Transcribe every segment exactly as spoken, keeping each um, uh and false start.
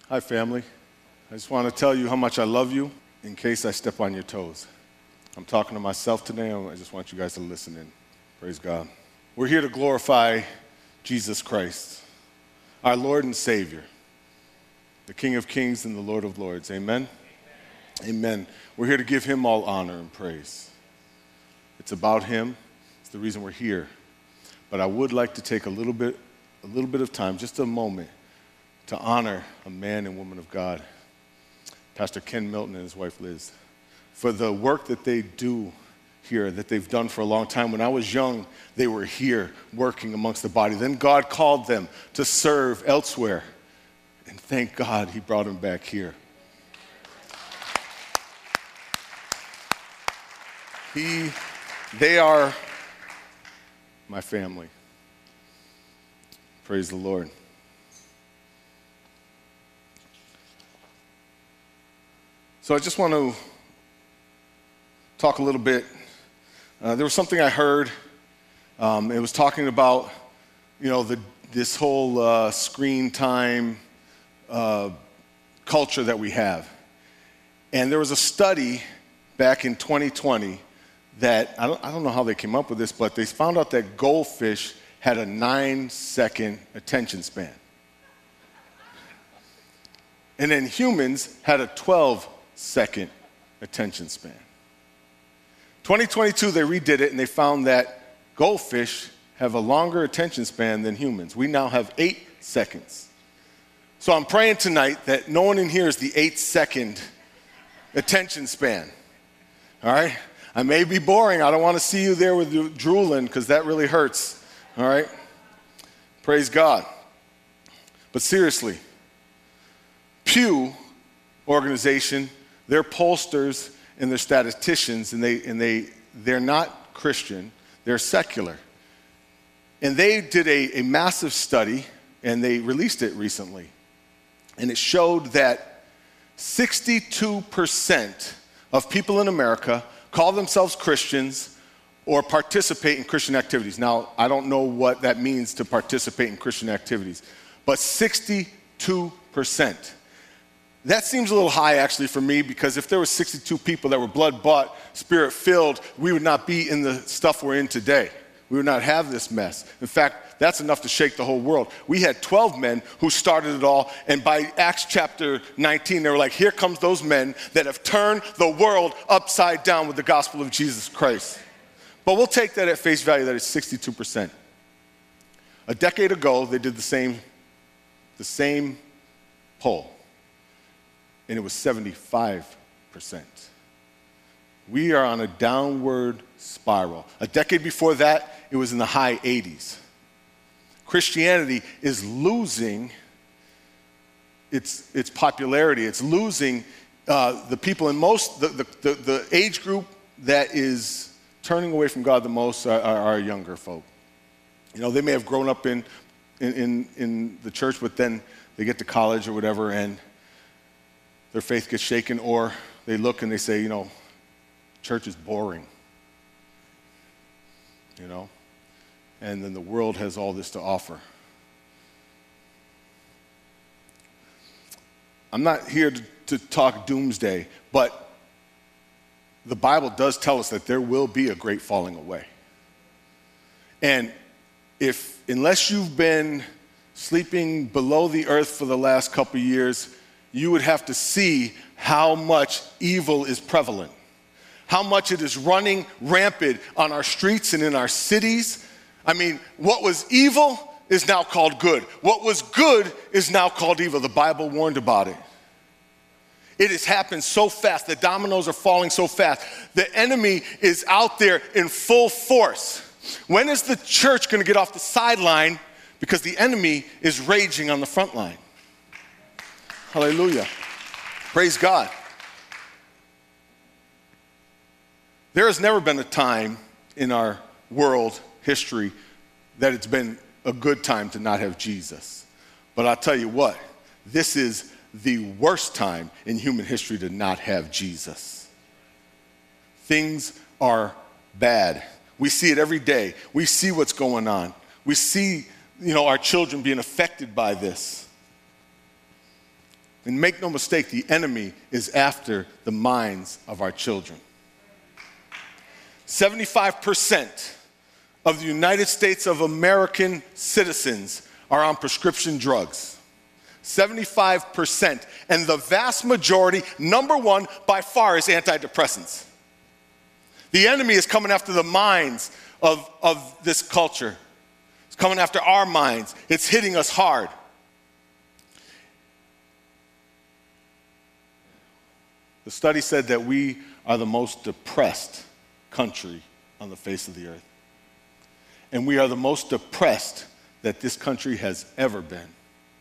Hi, family. I just want to tell you how much I love you in case I step on your toes. I'm talking to myself today. I just want you guys to listen in. Praise God. We're here to glorify Jesus Christ, our Lord and Savior, the King of Kings and the Lord of Lords. Amen? Amen. Amen. We're here to give him all honor and praise. It's about him. It's the reason we're here. But I would like to take a little bit, a little bit of time, just a moment, to honor a man and woman of God, Pastor Ken Milton and his wife Liz, for the work that they do here, that they've done for a long time. When I was young, they were here working amongst the body. Then God called them to serve elsewhere. And thank God he brought them back here. He, they are my family. Praise the Lord. So I just want to talk a little bit. Uh, there was something I heard. Um, it was talking about, you know, the, this whole uh, screen time uh, culture that we have. And there was a study back in twenty twenty that, I don't, I don't know how they came up with this, but they found out that goldfish had a nine-second attention span. And then humans had a twelve-second attention span. twenty twenty-two, they redid it, and they found that goldfish have a longer attention span than humans. We now have eight seconds. So I'm praying tonight that no one in here is the eight-second attention span. All right? I may be boring. I don't want to see you there with you drooling because that really hurts. All right? Praise God. But seriously, Pew organization, they're pollsters and they're statisticians, and they and they they're not Christian, they're secular. And they did a, a massive study, and they released it recently. And it showed that sixty-two percent of people in America call themselves Christians or participate in Christian activities. Now, I don't know what that means to participate in Christian activities, but sixty-two percent. That seems a little high, actually, for me, because if there were sixty-two people that were blood-bought, spirit-filled, we would not be in the stuff we're in today. We would not have this mess. In fact, that's enough to shake the whole world. We had twelve men who started it all, and by Acts chapter nineteen, they were like, here comes those men that have turned the world upside down with the gospel of Jesus Christ. But we'll take that at face value, that it's sixty-two percent. A decade ago, they did the same, the same poll, and it was seventy-five percent. We are on a downward spiral. A decade before that, it was in the high eighties. Christianity is losing its, its popularity. It's losing uh, the people in most, the, the, the, the age group that is turning away from God the most are, are, are younger folk. You know, they may have grown up in, in, in, in the church, but then they get to college or whatever, and their faith gets shaken, or they look and they say, you know, church is boring, you know, and then the world has all this to offer. I'm not here to, to talk doomsday, but the Bible does tell us that there will be a great falling away. And if, unless you've been sleeping below the earth for the last couple of years, you would have to see how much evil is prevalent, how much it is running rampant on our streets and in our cities. I mean, what was evil is now called good. What was good is now called evil. The Bible warned about it. It has happened so fast. The dominoes are falling so fast. The enemy is out there in full force. When is the church going to get off the sideline? Because the enemy is raging on the front line. Hallelujah. Praise God. There has never been a time in our world history that it's been a good time to not have Jesus. But I'll tell you what, this is the worst time in human history to not have Jesus. Things are bad. We see it every day. We see what's going on. We see, you know, our children being affected by this. And make no mistake, the enemy is after the minds of our children. seventy-five percent of the United States of American citizens are on prescription drugs. seventy-five percent. And the vast majority, number one by far, is antidepressants. The enemy is coming after the minds of, of this culture. It's coming after our minds. It's hitting us hard. The study said that we are the most depressed country on the face of the earth. And we are the most depressed that this country has ever been.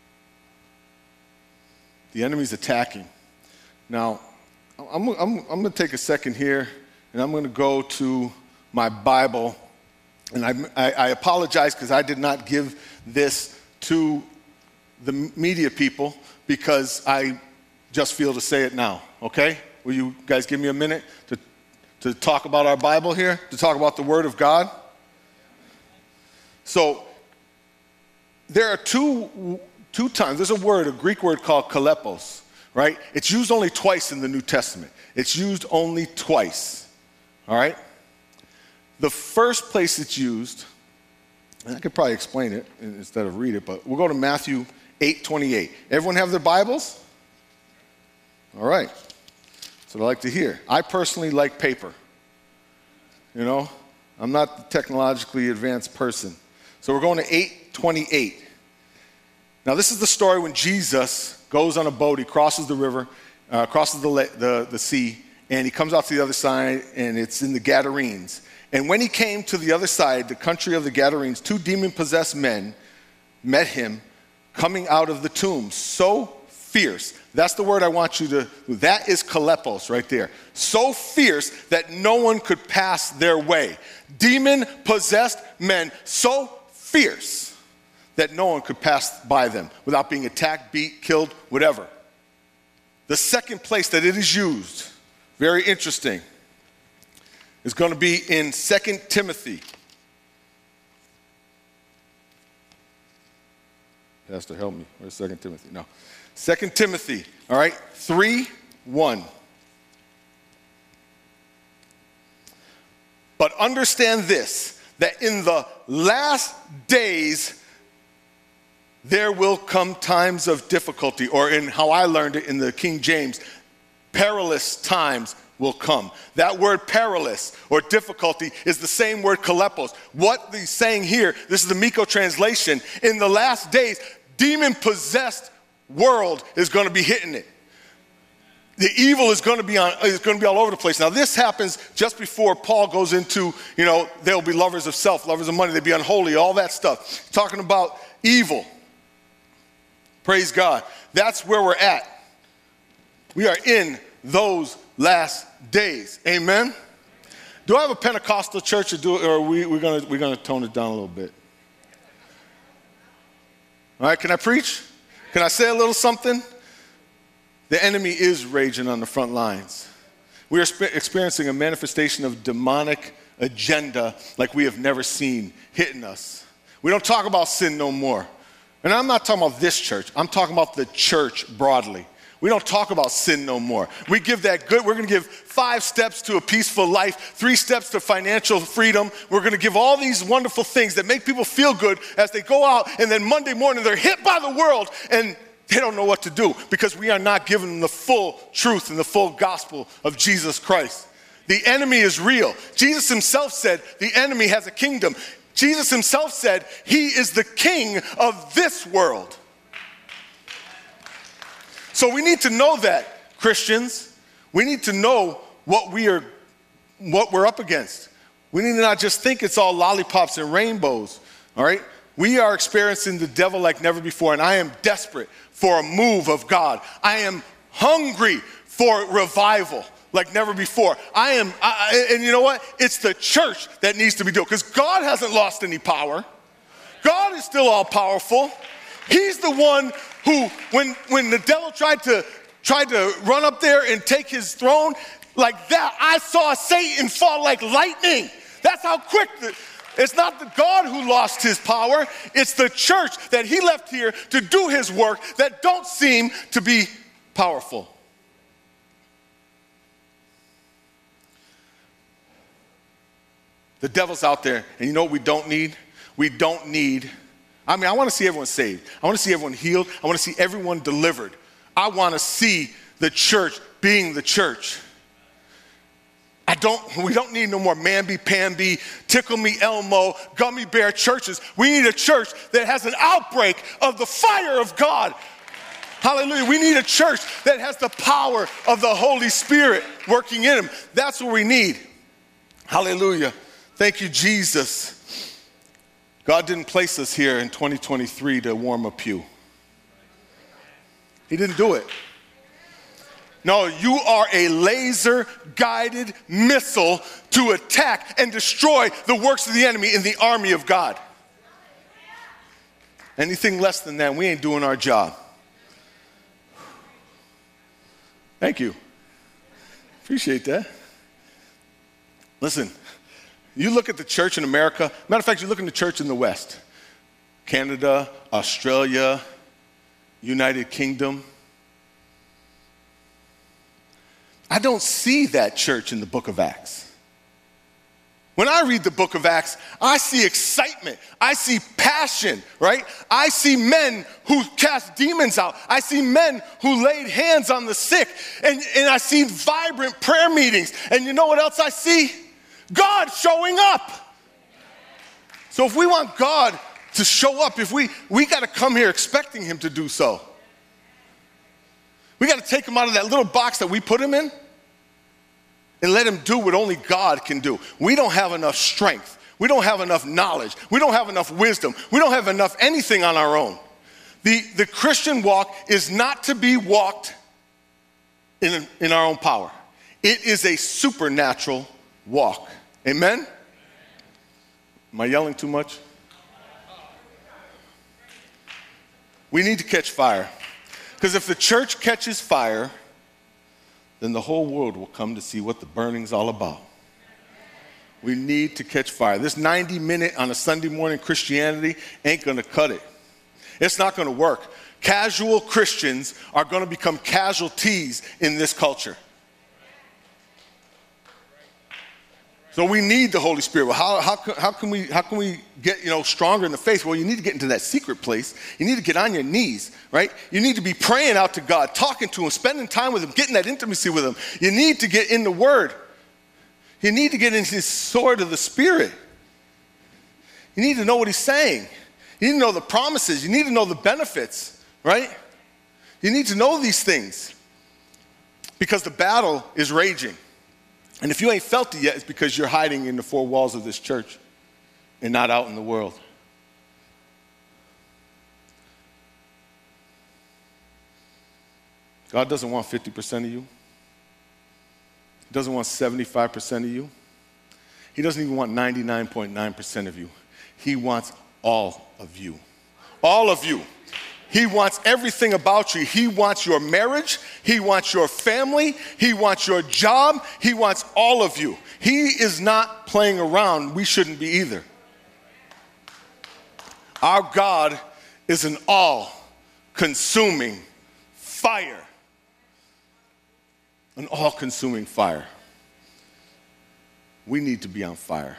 The enemy's attacking. Now, I'm, I'm, I'm going to take a second here, and I'm going to go to my Bible. And I, I, I apologize because I did not give this to the media people because I just feel to say it now, okay? Will you guys give me a minute to, to talk about our Bible here, to talk about the Word of God? So, there are two, two times, there's a word, a Greek word called kalepos, right? It's used only twice in the New Testament. It's used only twice, all right? The first place it's used, and I could probably explain it instead of read it, but we'll go to Matthew eight twenty-eight. Everyone have their Bibles? All right. That's what I like to hear. I personally like paper. You know, I'm not the technologically advanced person. So we're going to eight twenty-eight. Now this is the story when Jesus goes on a boat, he crosses the river, uh, crosses the, the, the sea, and he comes out to the other side, and it's in the Gadarenes. And when he came to the other side, the country of the Gadarenes, two demon-possessed men met him coming out of the tomb, so fierce. That's the word I want you to, that is kalepos right there. So fierce that no one could pass their way. Demon-possessed men, so fierce that no one could pass by them without being attacked, beat, killed, whatever. The second place that it is used, very interesting, is going to be in Second Timothy. Pastor, help me. Where's Second Timothy? No. Second Timothy, all right, three one. But understand this, that in the last days there will come times of difficulty, or in how I learned it in the King James, perilous times will come. That word perilous or difficulty is the same word kalepos. What he's saying here, this is the Miko translation, in the last days, demon-possessed world is going to be hitting it. The evil is going to be on, is going to be all over the place. Now this happens just before Paul goes into, you know, they'll be lovers of self, lovers of money, they'll be unholy, all that stuff. Talking about evil. Praise God. That's where we're at. We are in those last days. Amen? Do I have a Pentecostal church, or, do, or are we, we're going we're gonna tone it down a little bit? All right, can I preach? Can I say a little something? The enemy is raging on the front lines. We are sp- experiencing a manifestation of demonic agenda like we have never seen hitting us. We don't talk about sin no more. And I'm not talking about this church. I'm talking about the church broadly. We don't talk about sin no more. We give that good. We're going to give five steps to a peaceful life, three steps to financial freedom. We're going to give all these wonderful things that make people feel good as they go out, and then Monday morning they're hit by the world and they don't know what to do because we are not giving them the full truth and the full gospel of Jesus Christ. The enemy is real. Jesus himself said the enemy has a kingdom. Jesus himself said he is the king of this world. So we need to know that, Christians. We need to know what we are, what we're up against. We need to not just think it's all lollipops and rainbows, all right? We are experiencing the devil like never before, and I am desperate for a move of God. I am hungry for revival like never before. I am, I, and you know what? It's the church that needs to be doing, because God hasn't lost any power. God is still all powerful. He's the one who, when, when the devil tried to, tried to run up there and take his throne, like that, I saw Satan fall like lightning. That's how quick. The, it's not the God who lost his power. It's the church that he left here to do his work that don't seem to be powerful. The devil's out there, and you know what we don't need? We don't need, I mean, I want to see everyone saved. I want to see everyone healed. I want to see everyone delivered. I want to see the church being the church. I don't, we don't need no more mamby-pamby, tickle-me Elmo, gummy bear churches. We need a church that has an outbreak of the fire of God. Hallelujah. We need a church that has the power of the Holy Spirit working in them. That's what we need. Hallelujah. Thank you, Jesus. God didn't place us here in twenty twenty-three to warm a pew. He didn't do it. No, you are a laser-guided missile to attack and destroy the works of the enemy in the army of God. Anything less than that, we ain't doing our job. Thank you. Appreciate that. Listen, you look at the church in America. Matter of fact, you look at the church in the West. Canada, Australia, United Kingdom. I don't see that church in the book of Acts. When I read the book of Acts, I see excitement. I see passion, right? I see men who cast demons out. I see men who laid hands on the sick. And, and I see vibrant prayer meetings. And you know what else I see? God showing up. So if we want God to show up, if we, we got to come here expecting him to do so. We got to take him out of that little box that we put him in and let him do what only God can do. We don't have enough strength. We don't have enough knowledge. We don't have enough wisdom. We don't have enough anything on our own. The, the Christian walk is not to be walked in, in our own power. It is a supernatural walk. Amen? Am I yelling too much? We need to catch fire. Because if the church catches fire, then the whole world will come to see what the burning's all about. We need to catch fire. This ninety minute on a Sunday morning Christianity ain't going to cut it. It's not going to work. Casual Christians are going to become casualties in this culture. So we need the Holy Spirit. Well, how, how, how, can we, how can we get, you know, stronger in the faith? Well, you need to get into that secret place. You need to get on your knees, right? You need to be praying out to God, talking to him, spending time with him, getting that intimacy with him. You need to get in the Word. You need to get into his sword of the Spirit. You need to know what he's saying. You need to know the promises. You need to know the benefits, right? You need to know these things because the battle is raging. And if you ain't felt it yet, it's because you're hiding in the four walls of this church and not out in the world. God doesn't want fifty percent of you. He doesn't want seventy-five percent of you. He doesn't even want ninety-nine point nine percent of you. He wants all of you. All of you. He wants everything about you. He wants your marriage. He wants your family. He wants your job. He wants all of you. He is not playing around. We shouldn't be either. Our God is an all-consuming fire. An all-consuming fire. We need to be on fire.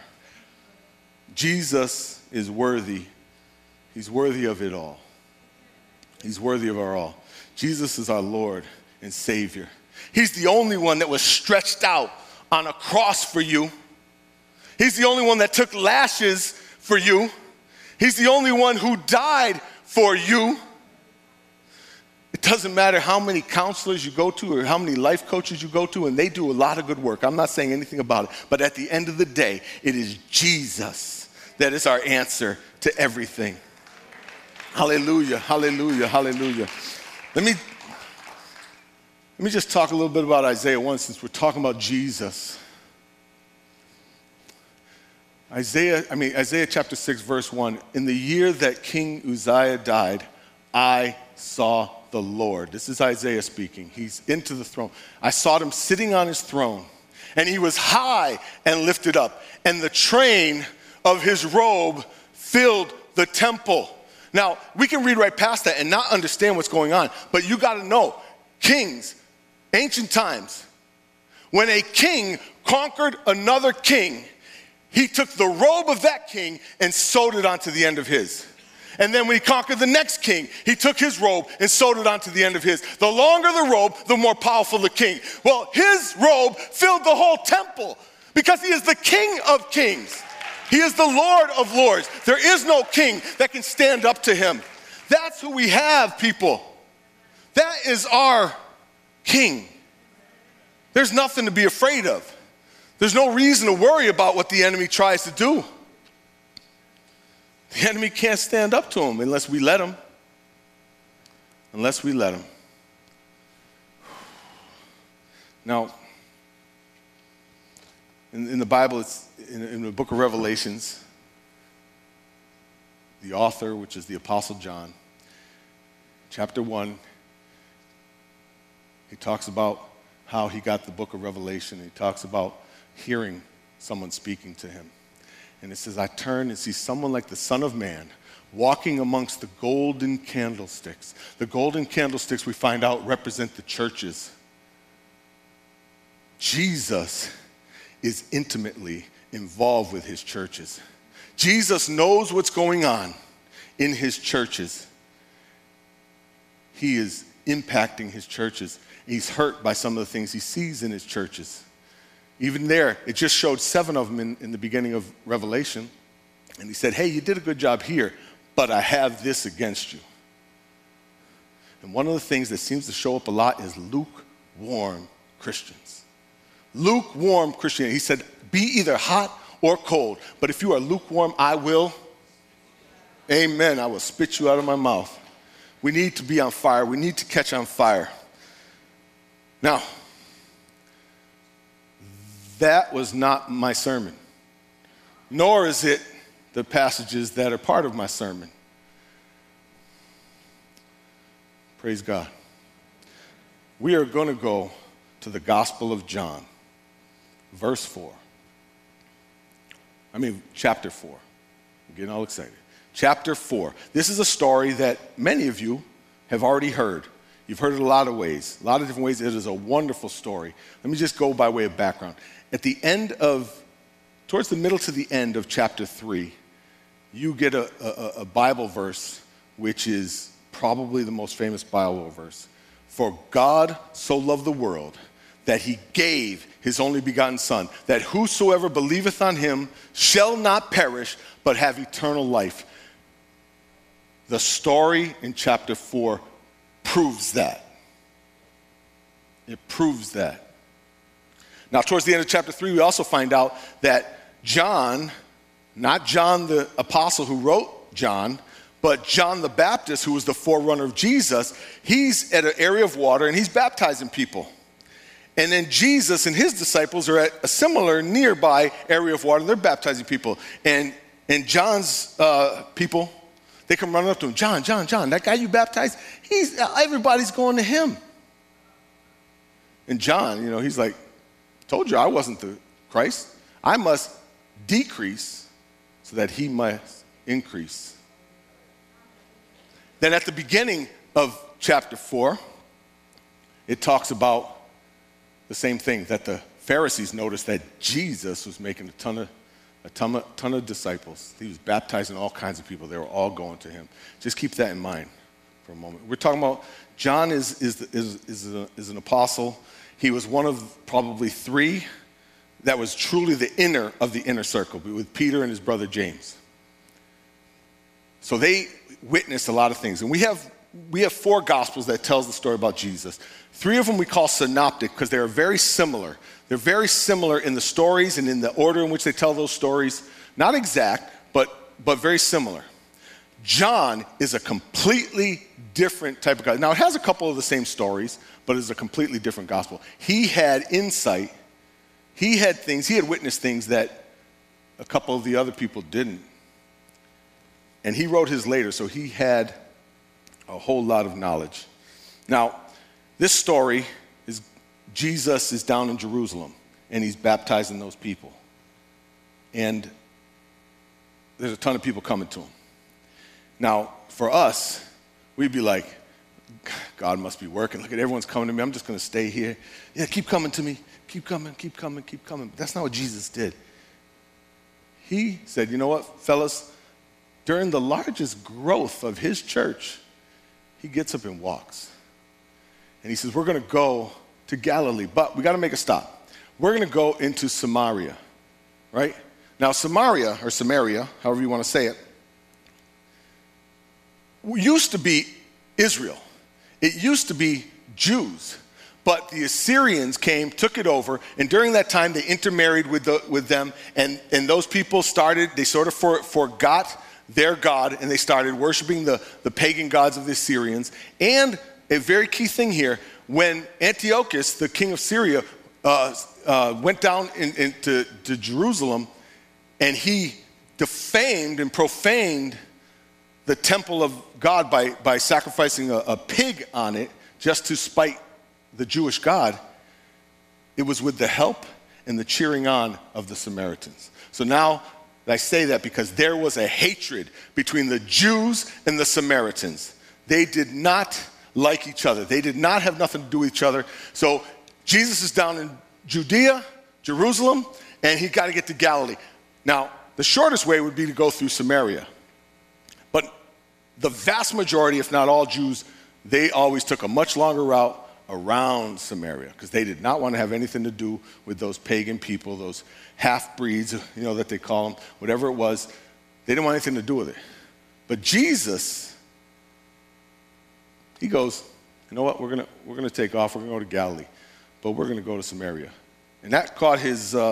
Jesus is worthy. He's worthy of it all. He's worthy of our all. Jesus is our Lord and Savior. He's the only one that was stretched out on a cross for you. He's the only one that took lashes for you. He's the only one who died for you. It doesn't matter how many counselors you go to or how many life coaches you go to, and they do a lot of good work. I'm not saying anything about it. But at the end of the day, it is Jesus that is our answer to everything. Hallelujah, hallelujah, hallelujah. Let me, let me just talk a little bit about Isaiah one since we're talking about Jesus. Isaiah, I mean, Isaiah chapter six, verse one. In the year that King Uzziah died, I saw the Lord. This is Isaiah speaking. He's into the throne. I saw him sitting on his throne, and he was high and lifted up, and the train of his robe filled the temple. Now, we can read right past that and not understand what's going on, but you got to know, kings, ancient times, when a king conquered another king, he took the robe of that king and sewed it onto the end of his. And then when he conquered the next king, he took his robe and sewed it onto the end of his. The longer the robe, the more powerful the king. Well, his robe filled the whole temple because he is the King of kings. He is the Lord of lords. There is no king that can stand up to him. That's who we have, people. That is our king. There's nothing to be afraid of. There's no reason to worry about what the enemy tries to do. The enemy can't stand up to him unless we let him. Unless we let him. Now, in, in the Bible, it's in, in the book of Revelations, the author, which is the Apostle John, chapter one, he talks about how he got the book of Revelation. He talks about hearing someone speaking to him. And it says, I turned and see someone like the Son of Man walking amongst the golden candlesticks. The golden candlesticks, we find out, represent the churches. Jesus is intimately involved with his churches. Jesus knows what's going on in his churches. He is impacting his churches. He's hurt by some of the things he sees in his churches. Even there, it just showed seven of them in, in the beginning of Revelation. And he said, hey, you did a good job here, but I have this against you. And one of the things that seems to show up a lot is lukewarm Christians. Lukewarm Christianity. He said, be either hot or cold, but if you are lukewarm, I will, amen, I will spit you out of my mouth. We need to be on fire. We need to catch on fire. Now, that was not my sermon, nor is it the passages that are part of my sermon. Praise God. We are going to go to the Gospel of John, verse four. I mean, chapter four. I'm getting all excited. Chapter four. This is a story that many of you have already heard. You've heard it a lot of ways, a lot of different ways. It is a wonderful story. Let me just go by way of background. At the end of, towards the middle to the end of chapter three, you get a, a, a Bible verse, which is probably the most famous Bible verse. For God so loved the world that he gave his only begotten Son, that whosoever believeth on him shall not perish, but have eternal life. The story in chapter four proves that. It proves that. Now, towards the end of chapter three, we also find out that John, not John the apostle who wrote John, but John the Baptist, who was the forerunner of Jesus, he's at an area of water and he's baptizing people. And then Jesus and his disciples are at a similar nearby area of water and they're baptizing people. And, and John's uh, people, they come running up to him, John, John, John, that guy you baptized, he's, everybody's going to him. And John, you know, he's like, told you I wasn't the Christ. I must decrease so that he must increase. Then at the beginning of chapter four, it talks about the same thing, that the Pharisees noticed that Jesus was making a ton of a ton of, ton of disciples. He was baptizing all kinds of people. They were all going to him. Just keep that in mind for a moment. We're talking about John is, is, is, is, a, is an apostle. He was one of probably three that was truly the inner of the inner circle, with Peter and his brother James. So they witnessed a lot of things. And we have, we have four gospels that tells the story about Jesus. Three of them we call synoptic because they are very similar. They're very similar in the stories and in the order in which they tell those stories. Not exact, but, but very similar. John is a completely different type of guy. Now, it has a couple of the same stories, but it's a completely different gospel. He had insight. He had things, he had witnessed things that a couple of the other people didn't. And he wrote his later, so he had a whole lot of knowledge. Now, this story is Jesus is down in Jerusalem, and he's baptizing those people. And there's a ton of people coming to him. Now, for us, we'd be like, God must be working. Look at everyone's coming to me. I'm just going to stay here. Yeah, keep coming to me. Keep coming, keep coming, keep coming. But that's not what Jesus did. He said, you know what, fellas, during the largest growth of his church, he gets up and walks. And he says, we're going to go to Galilee, but we got to make a stop. We're going to go into Samaria, right? Now, Samaria, or Samaria, however you want to say it, used to be Israel. It used to be Jews. But the Assyrians came, took it over, and during that time they intermarried with, the, with them, and, and those people started, they sort of for, forgot their God, and they started worshiping the, the pagan gods of the Assyrians. And a very key thing here, when Antiochus, the king of Syria, uh, uh, went down in, in, to, to Jerusalem, and he defamed and profaned the temple of God by, by sacrificing a, a pig on it just to spite the Jewish God, it was with the help and the cheering on of the Samaritans. So now I say that because there was a hatred between the Jews and the Samaritans. They did not like each other. They did not have nothing to do with each other. So Jesus is down in Judea, Jerusalem, and he got to get to Galilee. Now, the shortest way would be to go through Samaria. But the vast majority, if not all Jews, they always took a much longer route around Samaria because they did not want to have anything to do with those pagan people, those half-breeds, you know, that they call them, whatever it was. They didn't want anything to do with it. But Jesus, he goes, you know what, we're going to we're gonna take off, we're going to go to Galilee, but we're going to go to Samaria. And that caught his, uh,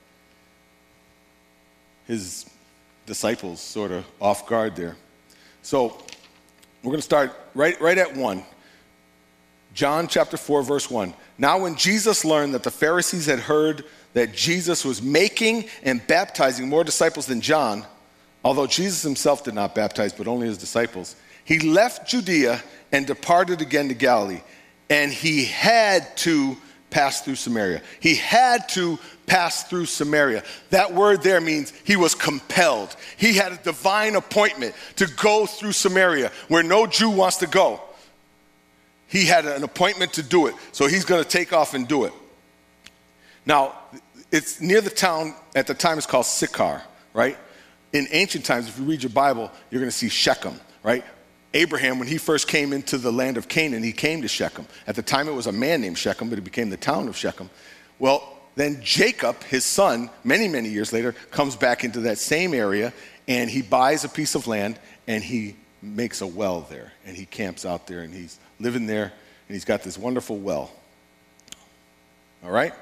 his disciples sort of off guard there. So we're going to start right, right at one. John chapter four, verse one. Now when Jesus learned that the Pharisees had heard that Jesus was making and baptizing more disciples than John, although Jesus himself did not baptize, but only his disciples, he left Judea and departed again to Galilee. And he had to pass through Samaria. He had to pass through Samaria. That word there means he was compelled. He had a divine appointment to go through Samaria, where no Jew wants to go. He had an appointment to do it, so he's going to take off and do it. Now, it's near the town, at the time it's called Sychar, right? In ancient times, if you read your Bible, you're going to see Shechem, right? Abraham, when he first came into the land of Canaan, he came to Shechem. At the time, it was a man named Shechem, but it became the town of Shechem. Well, then Jacob, his son, many, many years later, comes back into that same area, and he buys a piece of land, and he makes a well there, and he camps out there, and he's living there, and he's got this wonderful well. All right?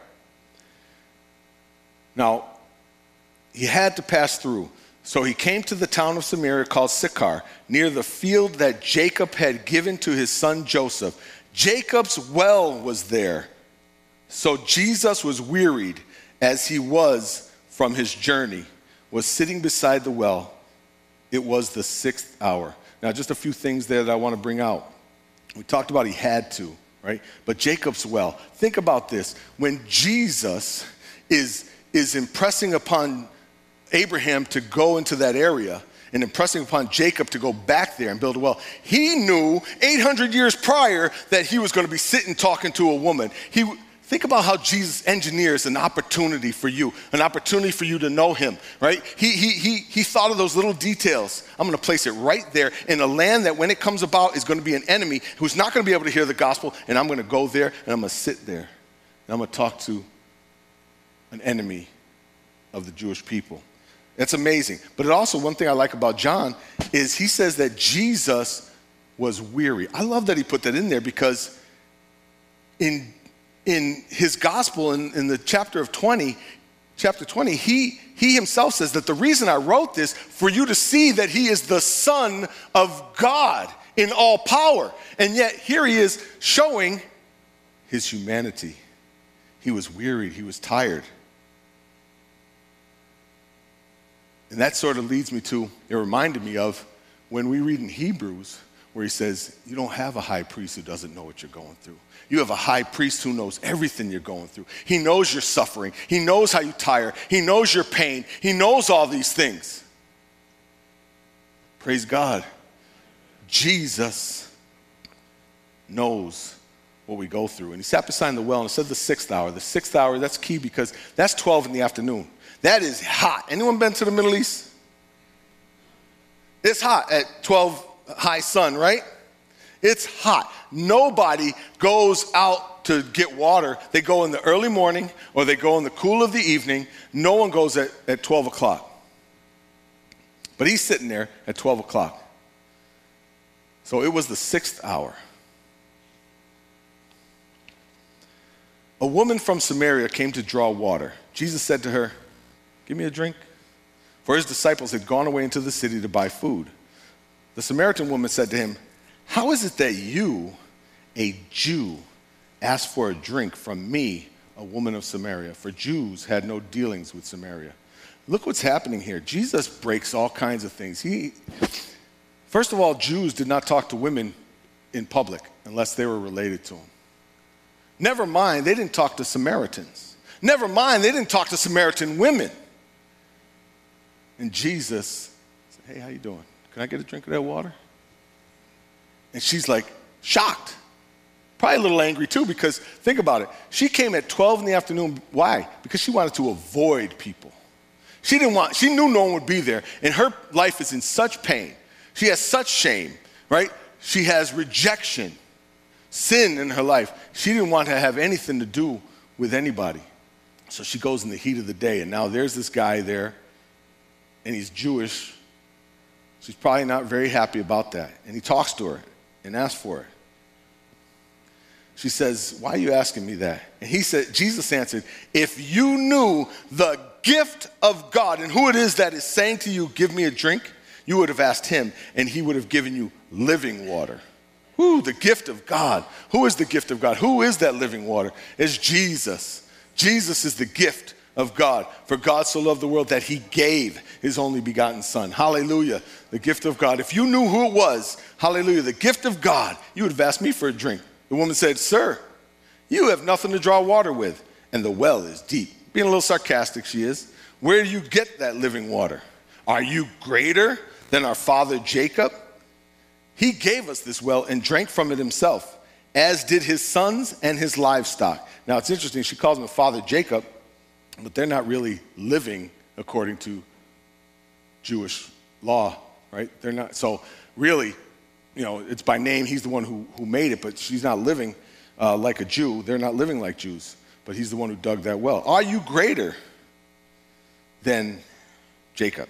Now, he had to pass through. So he came to the town of Samaria called Sychar, near the field that Jacob had given to his son Joseph. Jacob's well was there. So Jesus was wearied as he was from his journey, was sitting beside the well. It was the sixth hour. Now, just a few things there that I want to bring out. We talked about he had to, right? But Jacob's well. Think about this. When Jesus is, is impressing upon Abraham to go into that area and impressing upon Jacob to go back there and build a well, he knew eight hundred years prior that he was going to be sitting talking to a woman. He Think about how Jesus engineers an opportunity for you, an opportunity for you to know him, right? He, he, he, he thought of those little details. I'm going to place it right there in a land that when it comes about is going to be an enemy who's not going to be able to hear the gospel, and I'm going to go there and I'm going to sit there and I'm going to talk to an enemy of the Jewish people. That's amazing. But it also, one thing I like about John is he says that Jesus was weary. I love that he put that in there because in in his gospel, in, in the chapter of twenty, chapter twenty, he, he himself says that the reason I wrote this, for you to see that he is the Son of God in all power. And yet here he is showing his humanity. He was wearied, he was tired. And that sort of leads me to, it reminded me of when we read in Hebrews where he says, you don't have a high priest who doesn't know what you're going through. You have a high priest who knows everything you're going through. He knows your suffering. He knows how you tire. He knows your pain. He knows all these things. Praise God. Jesus knows what we go through. And he sat beside the well, and it said the sixth hour. The sixth hour, that's key because that's twelve in the afternoon. That is hot. Anyone been to the Middle East? It's hot at twelve high sun, right? It's hot. Nobody goes out to get water. They go in the early morning or they go in the cool of the evening. No one goes at, at twelve o'clock. But he's sitting there at twelve o'clock. So it was the sixth hour. A woman from Samaria came to draw water. Jesus said to her, "Give me a drink." For his disciples had gone away into the city to buy food. The Samaritan woman said to him, "How is it that you, a Jew, ask for a drink from me, a woman of Samaria?" For Jews had no dealings with Samaria. Look what's happening here. Jesus breaks all kinds of things. He, first of all, Jews did not talk to women in public unless they were related to them. Never mind, they didn't talk to Samaritans. Never mind, they didn't talk to Samaritan women. And Jesus said, "Hey, how you doing? Can I get a drink of that water?" And she's like shocked. Probably a little angry too, because think about it. She came at twelve in the afternoon. Why? Because she wanted to avoid people. She didn't want, she knew no one would be there. And her life is in such pain. She has such shame, right? She has rejection, sin in her life. She didn't want to have anything to do with anybody. So she goes in the heat of the day, and now there's this guy there, and he's Jewish. She's probably not very happy about that. And he talks to her and asks for it. She says, "Why are you asking me that?" And he said, Jesus answered, "If you knew the gift of God and who it is that is saying to you, 'Give me a drink,' you would have asked him, and he would have given you living water." Who? The gift of God. Who is the gift of God? Who is that living water? It's Jesus. Jesus is the gift of God. For God so loved the world that he gave his only begotten son. Hallelujah. The gift of God. If you knew who it was, hallelujah, the gift of God, you would have asked me for a drink. The woman said, "Sir, you have nothing to draw water with, and the well is deep." Being a little sarcastic, she is. "Where do you get that living water? Are you greater than our father Jacob? He gave us this well and drank from it himself, as did his sons and his livestock." Now, it's interesting. She calls him Father Jacob, but they're not really living according to Jewish law, right? They're not. So really, you know, it's by name. He's the one who, who made it, but she's not living uh, like a Jew. They're not living like Jews, but he's the one who dug that well. Are you greater than Jacob?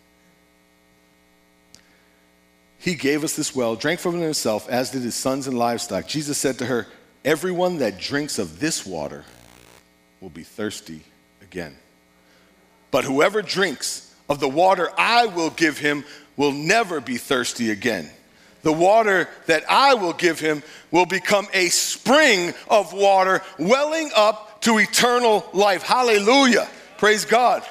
He gave us this well, drank from it himself, as did his sons and livestock. Jesus said to her, "Everyone that drinks of this water will be thirsty again. But whoever drinks of the water I will give him will never be thirsty again. The water that I will give him will become a spring of water welling up to eternal life." Hallelujah. Praise God.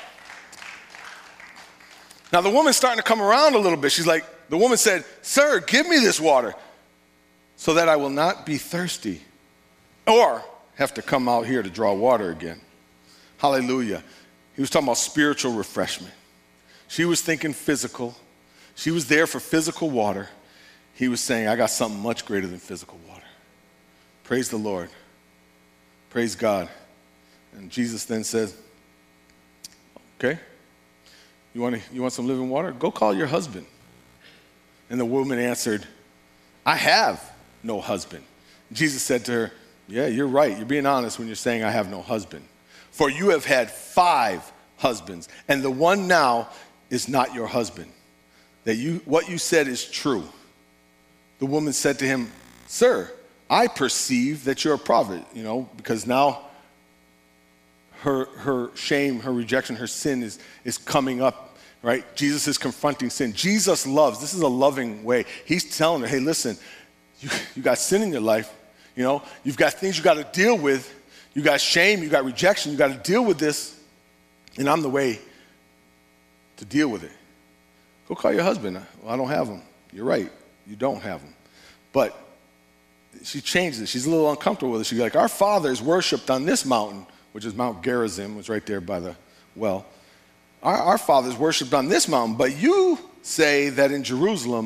Now the woman's starting to come around a little bit. She's like, the woman said, "Sir, give me this water so that I will not be thirsty or have to come out here to draw water again." Hallelujah. He was talking about spiritual refreshment. She was thinking physical. She was there for physical water. He was saying, "I got something much greater than physical water." Praise the Lord. Praise God. And Jesus then says, "Okay, you want, to, you want some living water? Go call your husband." And the woman answered, "I have no husband." Jesus said to her, "Yeah, you're right. You're being honest when you're saying I have no husband. For you have had five husbands, and the one now is not your husband. That you, what you said is true." The woman said to him, "Sir, I perceive that you're a prophet," you know, because now her, her shame, her rejection, her sin is, is coming up. Right? Jesus is confronting sin. Jesus loves. This is a loving way. He's telling her, "Hey, listen, you, you got sin in your life. You know, you've got things you got to deal with. You got shame. You got rejection. You got to deal with this. And I'm the way to deal with it. Go call your husband." "Well, I don't have him." "You're right. You don't have him." But she changed it. She's a little uncomfortable with it. She's like, "Our fathers worshipped on this mountain," which is Mount Gerizim, which is right there by the well. Our, our fathers worshipped on this mountain, but you say that in Jerusalem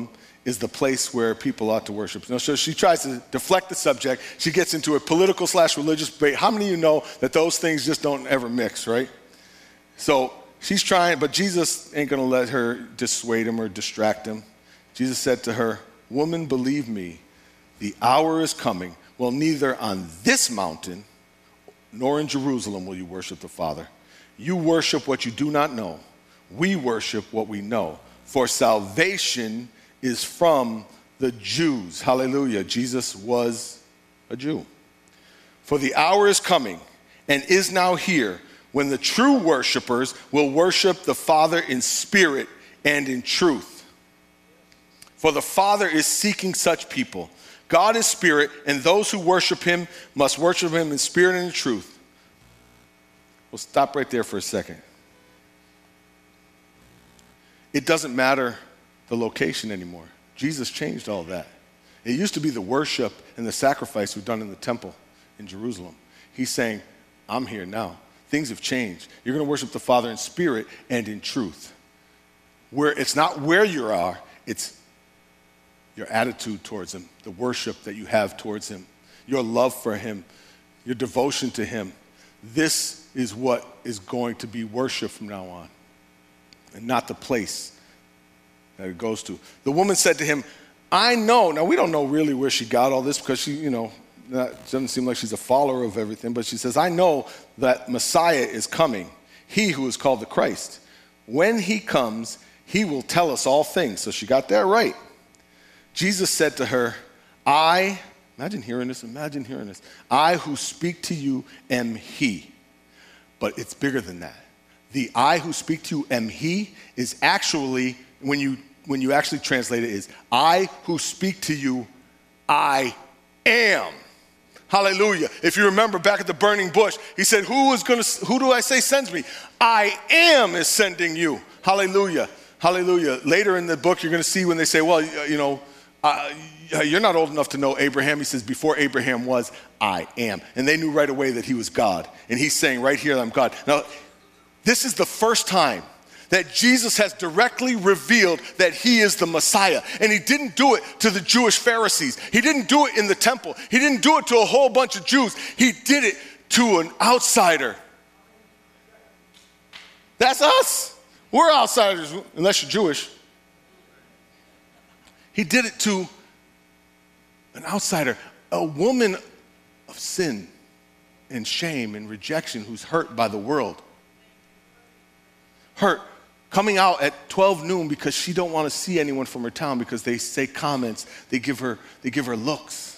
is the place where people ought to worship. You know, so she tries to deflect the subject. She gets into a political slash religious debate. How many of you know that those things just don't ever mix, right? So she's trying, but Jesus ain't going to let her dissuade him or distract him. Jesus said to her, "Woman, believe me, the hour is coming. Well, neither on this mountain nor in Jerusalem will you worship the Father. You worship what you do not know. We worship what we know. For salvation is from the Jews." Hallelujah. Jesus was a Jew. "For the hour is coming and is now here when the true worshipers will worship the Father in spirit and in truth. For the Father is seeking such people. God is spirit, and those who worship him must worship him in spirit and in truth." We'll stop right there for a second. It doesn't matter the location anymore. Jesus changed all that. It used to be the worship and the sacrifice we've done in the temple in Jerusalem. He's saying, I'm here now. Things have changed. You're going to worship the Father in spirit and in truth. Where it's not where you are, it's your attitude towards him, the worship that you have towards him, your love for him, your devotion to him. This is what is going to be worship from now on, and not the place that it goes to. The woman said to him, "I know." Now, we don't know really where she got all this because she, you know, that doesn't seem like she's a follower of everything, but she says, "I know that Messiah is coming, he who is called the Christ. When he comes, he will tell us all things." So she got that right. Jesus said to her, I, imagine hearing this, imagine hearing this. "I who speak to you am he." But it's bigger than that. The "I who speak to you am he" is actually, when you when you actually translate it, is "I who speak to you, I am." Hallelujah. If you remember back at the burning bush, he said, who is going to, who do I say sends me? I am is sending you. Hallelujah. Hallelujah. Later in the book, you're going to see when they say, well, you know, uh, you're not old enough to know Abraham. He says, before Abraham was, I am. And they knew right away that he was God. And he's saying right here, I'm God. Now, this is the first time that Jesus has directly revealed that he is the Messiah. And he didn't do it to the Jewish Pharisees. He didn't do it in the temple. He didn't do it to a whole bunch of Jews. He did it to an outsider. That's us. We're outsiders, unless you're Jewish. He did it to an outsider, a woman of sin and shame and rejection who's hurt by the world. Hurt, coming out at twelve noon because she don't want to see anyone from her town because they say comments, they give her, they give her looks.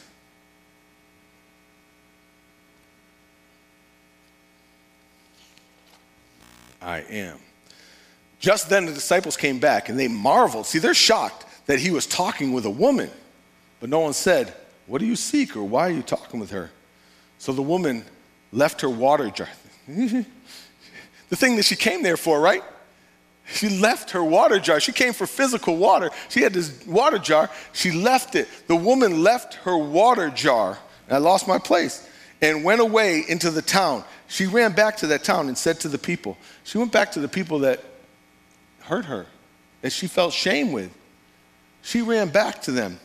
I am. Just then the disciples came back and they marveled. See, they're shocked that he was talking with a woman, but no one said, what do you seek, or why are you talking with her? So the woman left her water jar. The thing that she came there for, right? She left her water jar. She came for physical water. She had this water jar. She left it. The woman left her water jar. And I lost my place. And went away into the town. She ran back to that town and said to the people. She went back to the people that hurt her, that she felt shame with. She ran back to them.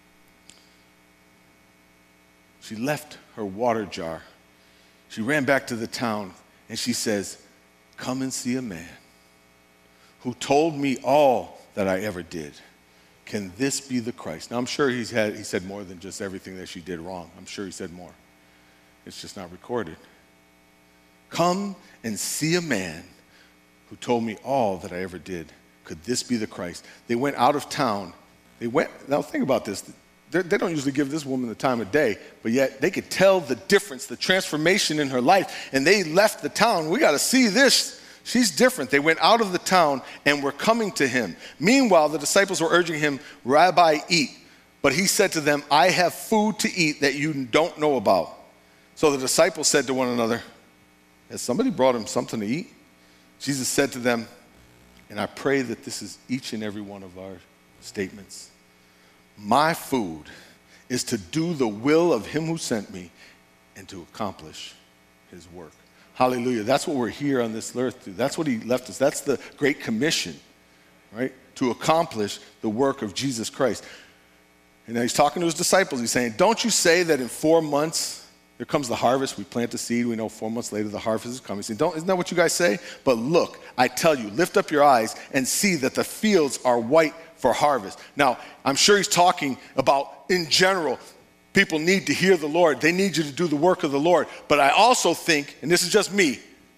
She left her water jar. She ran back to the town and she says, come and see a man who told me all that I ever did. Can this be the Christ? Now, I'm sure he's had, he said more than just everything that she did wrong. I'm sure he said more. It's just not recorded. Come and see a man who told me all that I ever did. Could this be the Christ? They went out of town. They went, now think about this. They're, they don't usually give this woman the time of day, but yet they could tell the difference, the transformation in her life, and they left the town. We got to see this. She's different. They went out of the town and were coming to him. Meanwhile, the disciples were urging him, Rabbi, eat. But he said to them, I have food to eat that you don't know about. So the disciples said to one another, has somebody brought him something to eat? Jesus said to them, and I pray that this is each and every one of our statements. My food is to do the will of him who sent me and to accomplish his work. Hallelujah. That's what we're here on this earth to do. That's what he left us. That's the Great Commission, right? To accomplish the work of Jesus Christ. And now he's talking to his disciples. He's saying, don't you say that in four months, there comes the harvest. We plant the seed. We know four months later the harvest is coming. He's saying, don't, isn't that what you guys say? But look, I tell you, lift up your eyes and see that the fields are white for harvest. Now, I'm sure he's talking about, in general, people need to hear the Lord. They need you to do the work of the Lord. But I also think, and this is just me,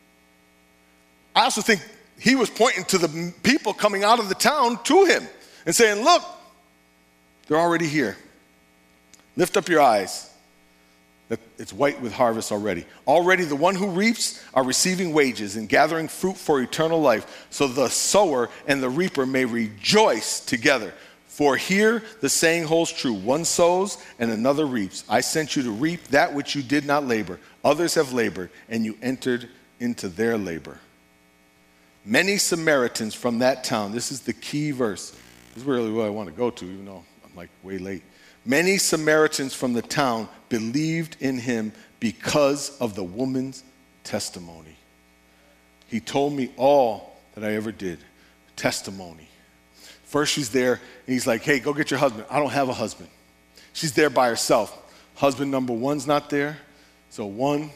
I also think he was pointing to the people coming out of the town to him and saying, look, they're already here. Lift up your eyes. That it's white with harvest already. Already the one who reaps are receiving wages and gathering fruit for eternal life, so the sower and the reaper may rejoice together. For here the saying holds true, one sows and another reaps. I sent you to reap that which you did not labor. Others have labored, and you entered into their labor. Many Samaritans from that town, this is the key verse. This is really what I want to go to, even though I'm like way late. Many Samaritans from the town believed in him because of the woman's testimony. He told me all that I ever did. Testimony. First she's there, and he's like, hey, go get your husband. I don't have a husband. She's there by herself. Husband number one's not there. So one,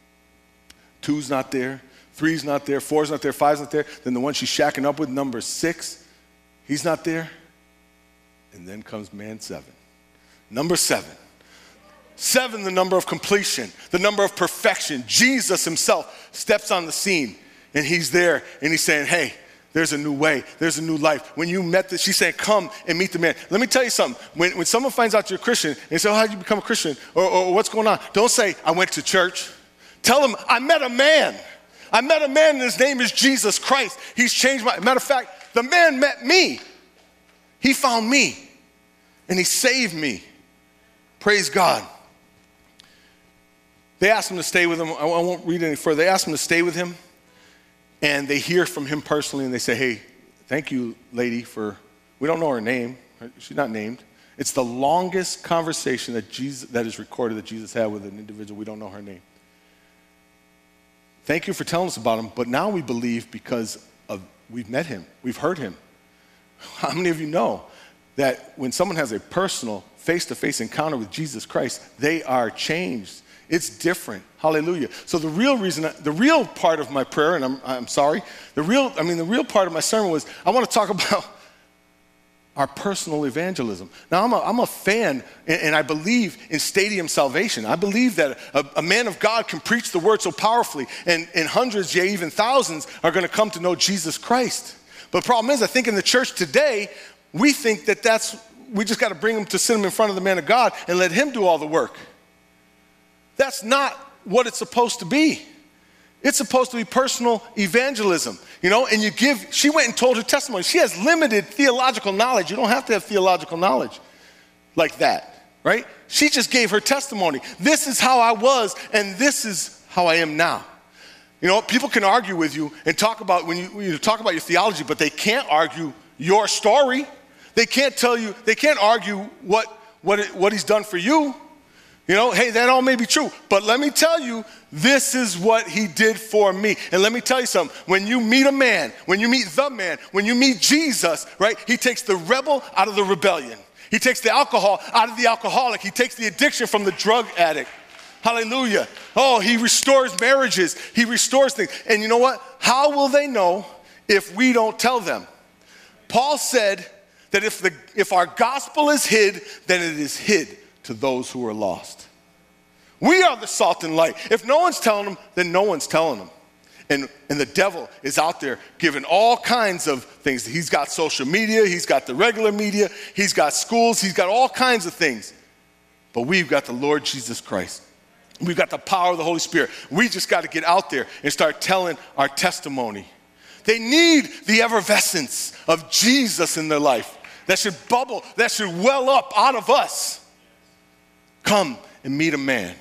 two's not there. Three's not there, four's not there, five's not there. Then the one she's shacking up with, number six, he's not there. And then comes man seven. Number seven. Seven, the number of completion, the number of perfection. Jesus himself steps on the scene, and he's there, and he's saying, hey, there's a new way. There's a new life. When you met this, she's saying, come and meet the man. Let me tell you something. When, when someone finds out you're a Christian, and they say, oh, how did you become a Christian? Or, or what's going on? Don't say, I went to church. Tell them, I met a man. I met a man, and his name is Jesus Christ. He's changed my, matter of fact, the man met me. He found me, and he saved me. Praise God. They asked him to stay with him. I won't read any further. They asked him to stay with him, and they hear from him personally, and they say, hey, thank you, lady, for, we don't know her name. She's not named. It's the longest conversation that Jesus, that is recorded that Jesus had with an individual. We don't know her name. Thank you for telling us about him, but now we believe because of we've met him, we've heard him. How many of you know that when someone has a personal face-to-face encounter with Jesus Christ, they are changed? It's different. Hallelujah. So the real reason, the real part of my prayer, and I'm, I'm sorry, the real, I mean, the real part of my sermon was I want to talk about our personal evangelism. Now, I'm a, I'm a fan, and, and I believe in stadium salvation. I believe that a, a man of God can preach the word so powerfully, and, and hundreds, yeah, even thousands are going to come to know Jesus Christ. But the problem is, I think in the church today, we think that that's, we just got to bring him to sit him in front of the man of God and let him do all the work. That's not what it's supposed to be. It's supposed to be personal evangelism, you know, and you give, she went and told her testimony. She has limited theological knowledge. You don't have to have theological knowledge like that, right? She just gave her testimony. This is how I was, and this is how I am now. You know, people can argue with you and talk about, when you, when you talk about your theology, but they can't argue your story. They can't tell you, they can't argue what, what, it, what he's done for you. You know, hey, that all may be true, but let me tell you, this is what he did for me. And let me tell you something, when you meet a man, when you meet the man, when you meet Jesus, right, he takes the rebel out of the rebellion. He takes the alcohol out of the alcoholic. He takes the addiction from the drug addict. Hallelujah. Oh, he restores marriages. He restores things. And you know what? How will they know if we don't tell them? Paul said that if, the, if our gospel is hid, then it is hid to those who are lost. We are the salt and light. If no one's telling them, then no one's telling them. And, and the devil is out there giving all kinds of things. He's got social media. He's got the regular media. He's got schools. He's got all kinds of things. But we've got the Lord Jesus Christ. We've got the power of the Holy Spirit. We just got to get out there and start telling our testimony. They need the effervescence of Jesus in their life. That should bubble, that should well up out of us. Come and meet a man,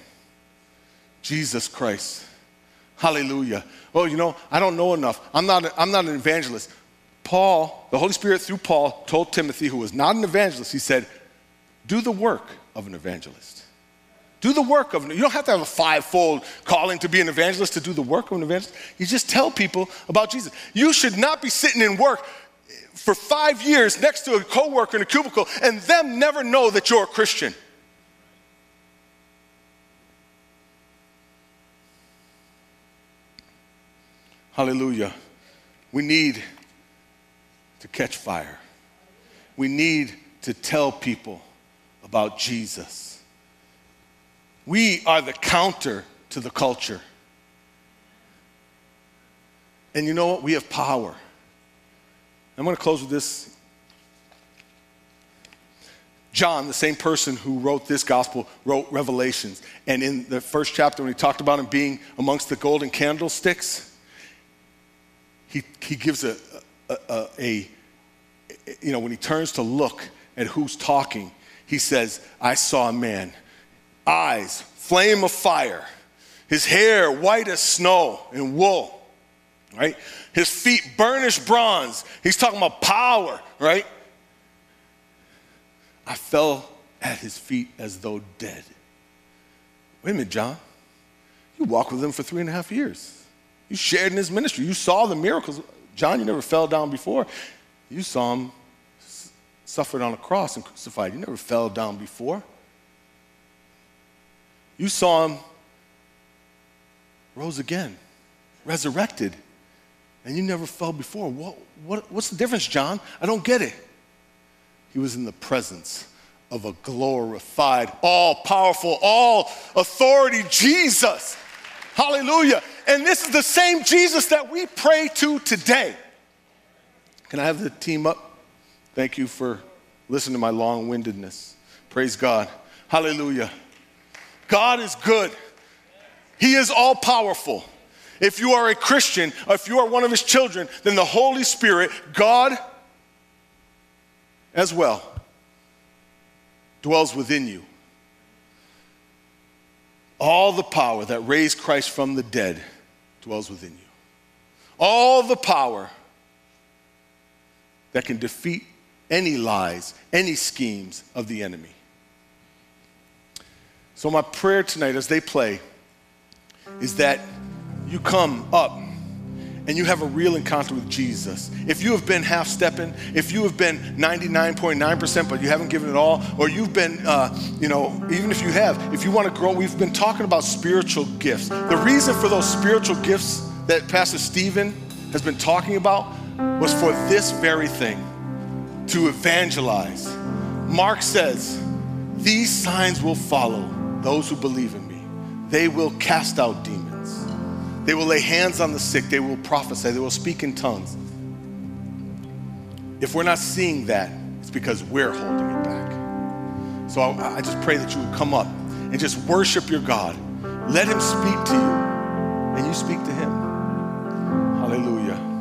Jesus Christ. Hallelujah. Oh, you know, I don't know enough. I'm not, a, I'm not an evangelist. Paul, the Holy Spirit through Paul, told Timothy, who was not an evangelist, he said, do the work of an evangelist. Do the work of, you don't have to have a five-fold calling to be an evangelist, to do the work of an evangelist. You just tell people about Jesus. You should not be sitting in work for five years next to a coworker in a cubicle and them never know that you're a Christian. Hallelujah. We need to catch fire. We need to tell people about Jesus. We are the counter to the culture. And you know what? We have power. I'm going to close with this. John, the same person who wrote this gospel, wrote Revelations. And in the first chapter, when he talked about him being amongst the golden candlesticks, he, he gives a, a, a, a, you know, when he turns to look at who's talking, he says, I saw a man, eyes, flame of fire, his hair white as snow and wool. Right? His feet burnished bronze. He's talking about power, right? I fell at his feet as though dead. Wait a minute, John. You walked with him for three and a half years. You shared in his ministry. You saw the miracles. John, you never fell down before. You saw him s- suffered on a cross and crucified. You never fell down before. You saw him rose again, resurrected. And you never fell before. What, what, what's the difference, John? I don't get it. He was in the presence of a glorified, all-powerful, all-authority Jesus. Hallelujah. And this is the same Jesus that we pray to today. Can I have the team up? Thank you for listening to my long-windedness. Praise God. Hallelujah. God is good. He is all-powerful. If you are a Christian, or if you are one of his children, then the Holy Spirit, God as well, dwells within you. All the power that raised Christ from the dead dwells within you. All the power that can defeat any lies, any schemes of the enemy. So my prayer tonight as they play is that you come up and you have a real encounter with Jesus. If you have been half-stepping, if you have been ninety-nine point nine percent but you haven't given it all, or you've been, uh, you know, even if you have, if you want to grow, we've been talking about spiritual gifts. The reason for those spiritual gifts that Pastor Stephen has been talking about was for this very thing, to evangelize. Mark says, these signs will follow those who believe in me. They will cast out demons. They will lay hands on the sick. They will prophesy. They will speak in tongues. If we're not seeing that, it's because we're holding it back. So I, I just pray that you would come up and just worship your God. Let him speak to you, and you speak to him. Hallelujah.